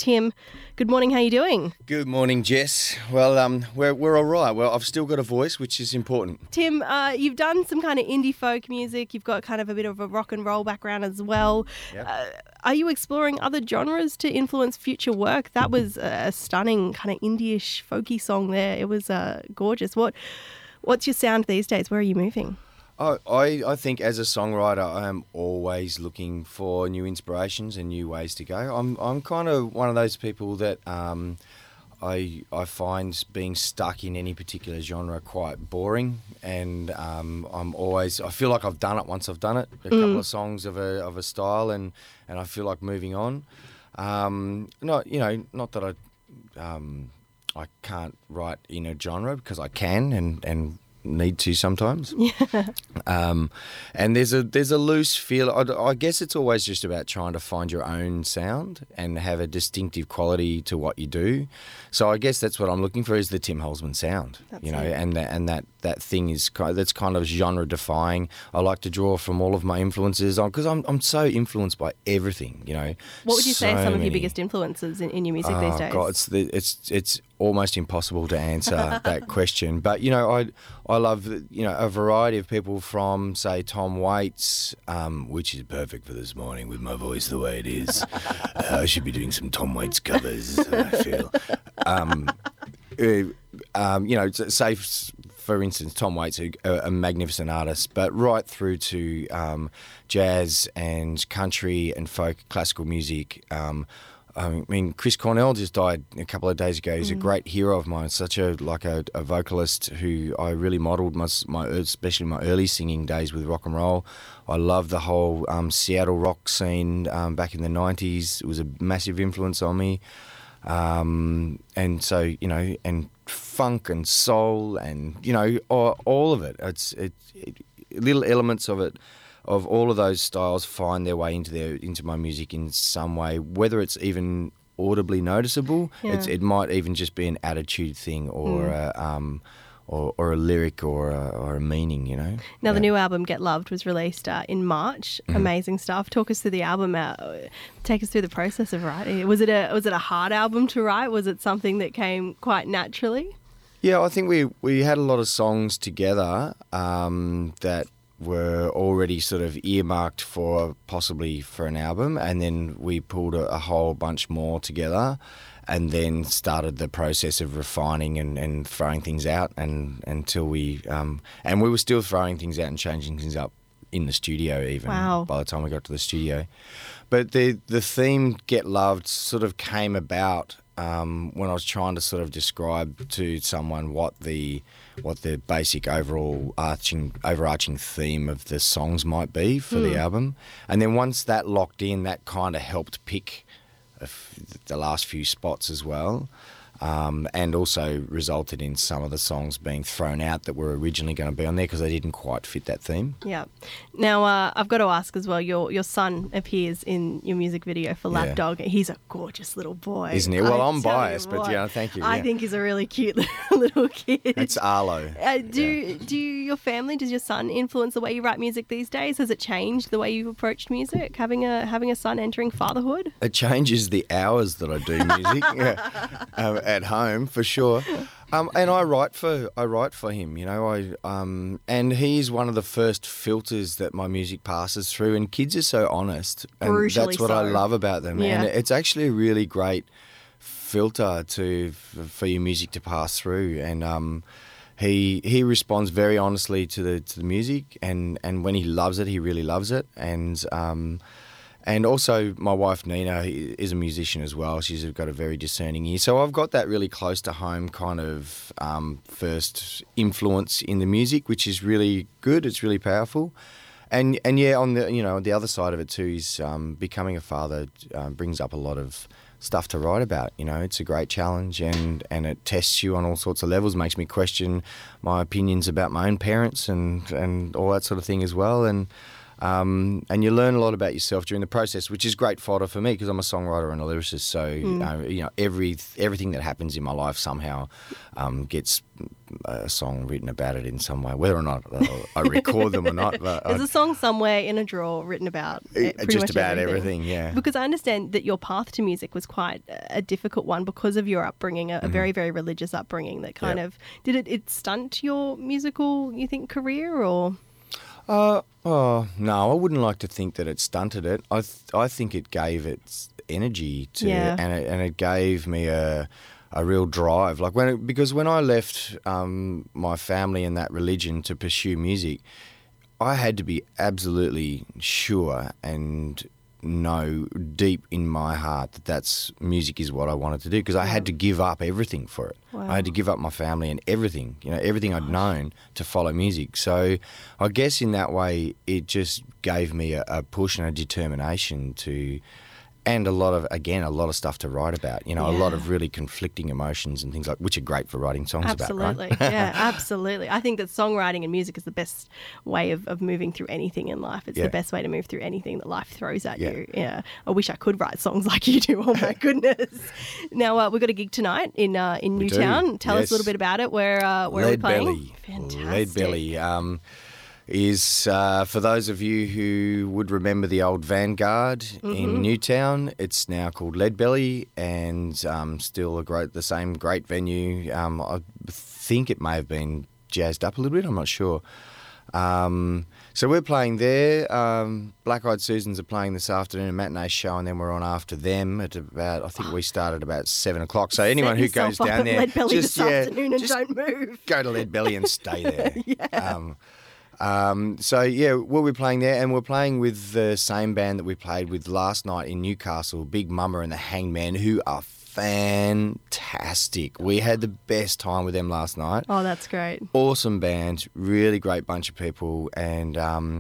Tim. Good morning, how are you doing? Good morning, Jess. Well, we're all right. Well, I've still got a voice, which is important. Tim, you've done some kind of indie folk music. You've got kind of a bit of a rock and roll background as well. Yep. Are you exploring other genres to influence future work? That was a stunning kind of indie-ish folky song there. It was gorgeous. What's your sound these days? Where are you moving? I think as a songwriter, I am always looking for new inspirations and new ways to go. I'm kind of one of those people that I find being stuck in any particular genre quite boring, and I feel like I've done it once I've done it. A couple of songs of a style, and I feel like moving on. Not that I can't write in a genre, because I can and need to sometimes. Yeah. And there's a loose feel. I guess it's always just about trying to find your own sound and have a distinctive quality to what you do. So I guess that's what I'm looking for, is the Tim Holzman sound. That's it. it. And that thing is that's kind of genre defying. I like to draw from all of my influences on, because I'm so influenced by everything. What would you say are some of your many. biggest influences in your music these days? God, it's almost impossible to answer that question. But I love a variety of people, from say Tom Waits, which is perfect for this morning with my voice the way it is. I should be doing some Tom Waits covers, I feel. Say for instance Tom Waits, a magnificent artist, but right through to jazz and country and folk, classical music. Chris Cornell just died a couple of days ago. He's a great hero of mine. Such a vocalist who I really modelled especially my early singing days with rock and roll. I love the whole Seattle rock scene back in the 90s. It was a massive influence on me. And so, and funk and soul and, all of it. It's little elements of it. Of all of those styles find their way into my music in some way, whether it's even audibly noticeable. Yeah. It might even just be an attitude thing, or or a lyric, or a meaning. Now, the new album Get Loved was released in March. Amazing stuff. Talk us through the album. Take us through the process of writing. Was it a hard album to write? Was it something that came quite naturally? Yeah, I think we had a lot of songs together that were already sort of earmarked possibly for an album, and then we pulled a whole bunch more together, and then started the process of refining and throwing things out, and until we were still throwing things out and changing things up in the studio even. Wow. By the time we got to the studio. But the theme Get Loved sort of came about when I was trying to sort of describe to someone what the basic overarching theme of the songs might be for the album. And then once that locked in, that kind of helped pick the last few spots as well. And also resulted in some of the songs being thrown out that were originally going to be on there because they didn't quite fit that theme. Yeah. Now, I've got to ask as well, your son appears in your music video for Lapdog. He's a gorgeous little boy. Isn't he? Well, I'm biased, but thank you. I think he's a really cute little kid. It's Arlo. Your family, does your son influence the way you write music these days? Has it changed the way you've approached music, having a son entering fatherhood? It changes the hours that I do music. At home, for sure. And I write for him, and he's one of the first filters that my music passes through, and kids are so honest, and Brutally that's what so. I love about them. Yeah. And it's actually a really great filter for your music to pass through, and he responds very honestly to the music, and when he loves it, he really loves it, and also my wife Nina is a musician as well. She's got a very discerning ear. So I've got that really close to home kind of first influence in the music, which is really good. It's really powerful. And yeah, on the other side of it too is becoming a father brings up a lot of stuff to write about. It's a great challenge, and it tests you on all sorts of levels, makes me question my opinions about my own parents and all that sort of thing as well. And you learn a lot about yourself during the process, which is great fodder for me because I'm a songwriter and a lyricist. So everything that happens in my life somehow gets a song written about it in some way, whether or not I record them or not. But There's a song somewhere in a drawer written about pretty just much about everything, yeah. Because I understand that your path to music was quite a difficult one because of your upbringing, a very, very religious upbringing that kind of... Did it stunt your musical, you think, career or...? No, I wouldn't like to think that it stunted it. I think it gave its energy to, and it gave me a real drive. Like because when I left my family and that religion to pursue music, I had to be absolutely sure and know deep in my heart that music is what I wanted to do, because I had to give up everything for it. Wow. I had to give up my family and everything, everything I'd known to follow music. So I guess in that way it just gave me a push and a determination to... And a lot of stuff to write about, a lot of really conflicting emotions and things which are great for writing songs about, right? Absolutely, yeah, absolutely. I think that songwriting and music is the best way of moving through anything in life. It's the best way to move through anything that life throws at you. Yeah, I wish I could write songs like you do. Oh my goodness! Now we've got a gig tonight in Newtown. Tell us a little bit about it. Where are we playing? Belly. Fantastic. Lead Belly. Is for those of you who would remember the old Vanguard in Newtown, it's now called Lead Belly, and still the same great venue. I think it may have been jazzed up a little bit. I'm not sure. So we're playing there. Black Eyed Susans are playing this afternoon, a matinee show, and then we're on after them at about, I think we started about 7 o'clock. So anyone who goes down there, Lead Belly this afternoon and don't move. Go to Lead Belly and stay there. We'll be playing there, and we're playing with the same band that we played with last night in Newcastle, Big Mama and the Hangman, who are fantastic. We had the best time with them last night. Oh, that's great. Awesome band, really great bunch of people, and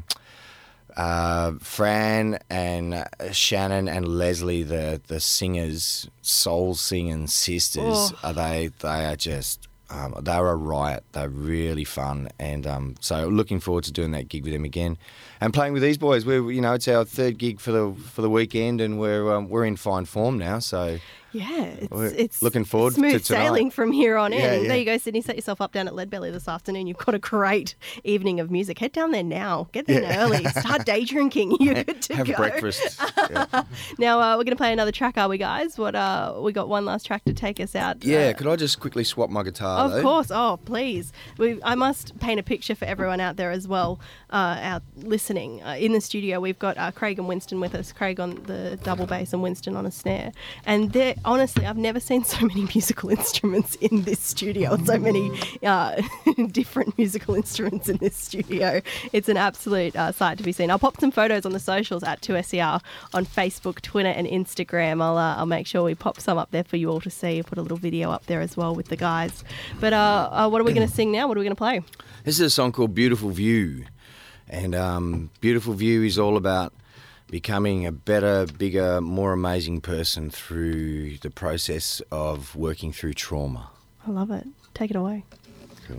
Fran and Shannon and Leslie, the singers, soul singing sisters, they are just... they were a riot. They're really fun, and so looking forward to doing that gig with them again, and playing with these boys. It's our third gig for the weekend, and we're in fine form now. So it's looking forward smooth to tonight. Sailing from here on in. Yeah. There you go, Sydney. Set yourself up down at Lead Belly this afternoon. You've got a great evening of music. Head down there now. Get there early. Start day drinking. You're good to Have go. breakfast. Now we're going to play another track, are we, guys? We got one last track to take us out. Yeah. Could I just quickly swap my guitar? Of course. Oh, please. I must paint a picture for everyone out there as well, out listening. In the studio, we've got Craig and Winston with us. Craig on the double bass and Winston on a snare. And honestly, I've never seen so many musical instruments in this studio. So many different musical instruments in this studio. It's an absolute sight to be seen. I'll pop some photos on the socials at 2SER on Facebook, Twitter and Instagram. I'll make sure we pop some up there for you all to see. Put a little video up there as well with the guys. But what are we going to sing now? What are we going to play? This is a song called Beautiful View. And Beautiful View is all about becoming a better, bigger, more amazing person through the process of working through trauma. I love it. Take it away. Cool.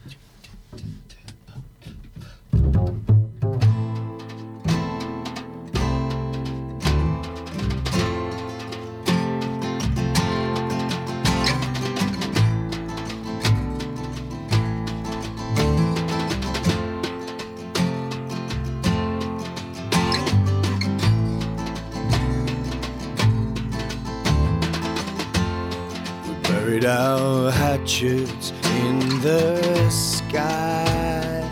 Buried our hatchets in the sky,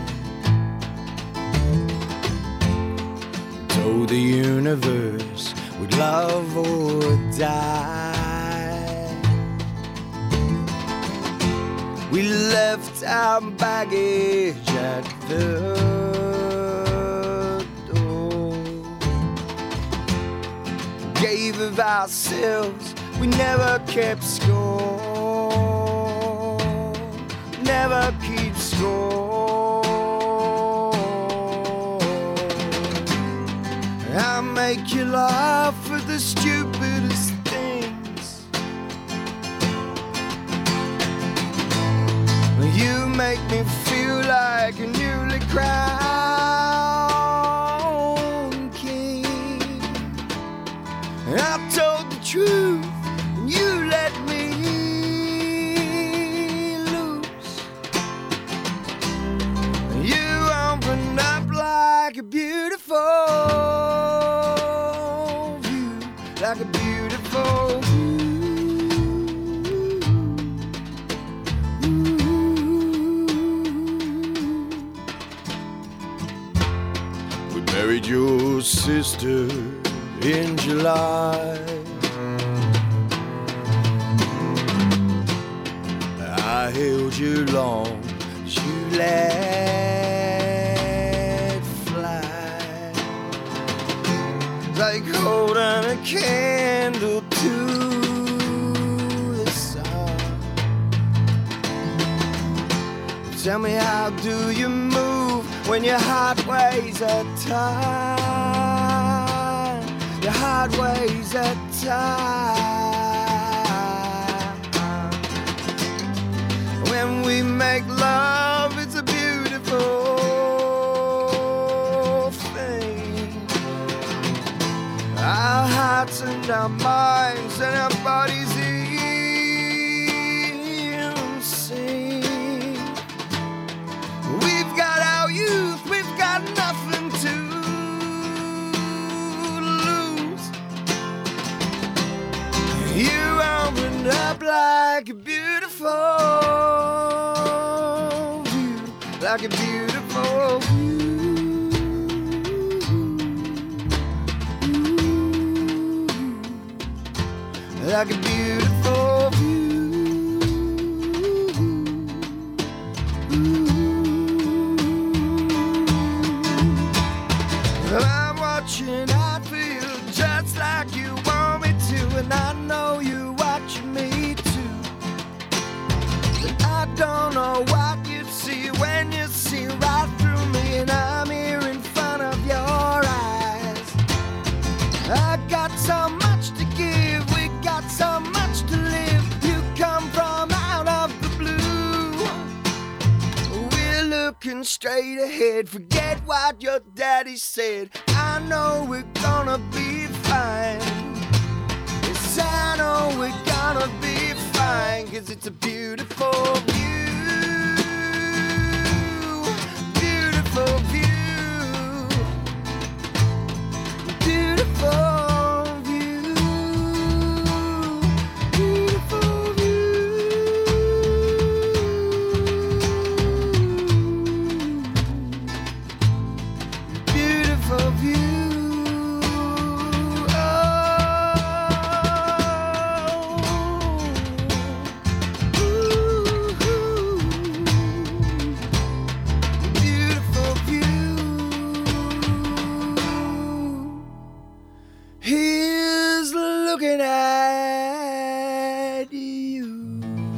told the universe we'd love or die. We left our baggage at the door, gave of ourselves, we never kept score, never keep score. I make you laugh for the stupidest things. You make me feel like a newly crowned king. I told the truth, and you let me loose. sister in July. I held you long as you let fly, like holding a candle to the sun. Tell me, how do you move when your heart weighs a ton? Your heart weighs a ton. When we make love, it's a beautiful thing. Our hearts and our minds and our bodies in sync. We've got our youth, we've got nothing to lose. You opened up like a beautiful view, like a beautiful view. Like a beautiful view. I'm watching out for you just like you want me to, and I know you watching me too. But I don't know what you see when you see right through me, and I'm here in front of your eyes. I got so much to give, we got so much to live. You come from out of the blue. We're looking straight ahead, forget what your daddy said. I know we're gonna be fine. Yes, I know we're gonna be fine, 'cause it's a beautiful view. Beautiful view. Beautiful. He's looking at you.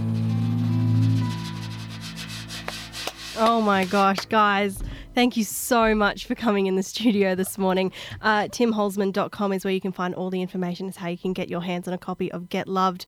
Oh my gosh, guys. Thank you so much for coming in the studio this morning. TimHolzman.com is where you can find all the information as how you can get your hands on a copy of Get Loved.